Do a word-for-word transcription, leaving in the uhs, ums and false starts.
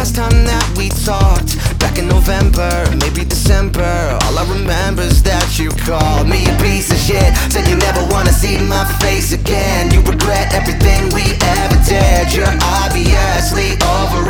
last time that we talked? Back in November, maybe December. All I remember is that you called me a piece of shit. Said you never wanna see my face again. You regret everything we ever did. You're obviously over